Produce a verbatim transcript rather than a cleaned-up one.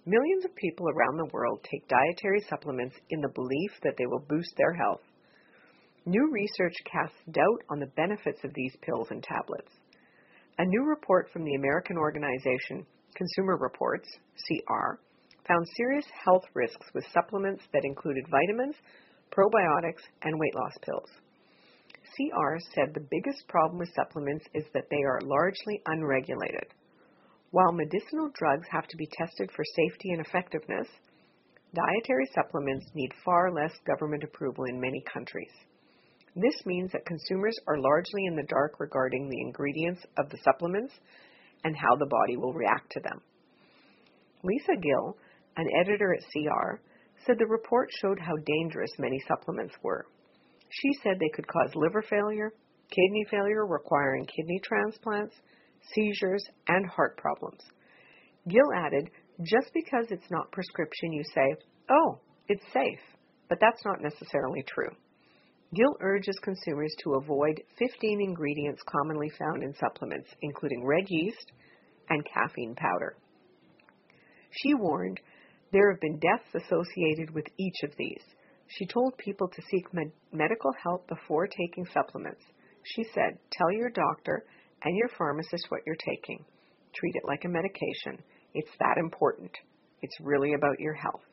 Millions of people around the world take dietary supplements in the belief that they will boost their health. New research casts doubt on the benefits of these pills and tablets. A new report from the American organization Consumer Reports, C R, found serious health risks with supplements that included vitamins, probiotics, and weight loss pills. C R said the biggest problem with supplements is that they are largely unregulated. While medicinal drugs have to be tested for safety and effectiveness, dietary supplements need far less government approval in many countries. This means that consumers are largely in the dark regarding the ingredients of the supplements and how the body will react to them. Lisa Gill, an editor at C R, said the report showed how dangerous many supplements were. She said they could cause liver failure, kidney failure requiring kidney transplants, seizures, and heart problems. Gill added, just because it's not prescription, you say, oh, it's safe, but that's not necessarily true. Gill urges consumers to avoid fifteen ingredients commonly found in supplements, including red yeast and caffeine powder. She warned there have been deaths associated with each of these. She told people to seek med- medical help before taking supplements. She said, tell your doctor and your pharmacist what you're taking. Treat it like a medication. It's that important. It's really about your health.